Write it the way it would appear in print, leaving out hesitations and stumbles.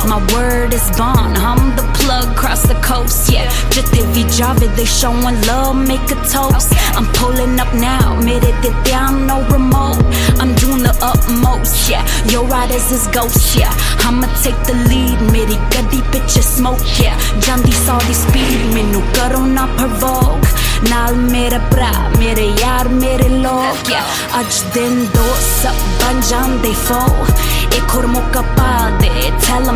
my word is bond. I'm the plug across the coast, yeah. Jitte vi Javid, they showing love, make a toast. I'm pulling up now, mere te down, no remote. I'm doing the utmost, yeah. Your riders is ghosts, yeah. I'ma take the lead, mere gaddi piche smoke, yeah. Jandi saudi speed, menu karo na provoke. Naal mere bra, mere yaar, mere log, yeah. Aj din do sab ban jande fo. Ek aur mauka pa de, tell 'em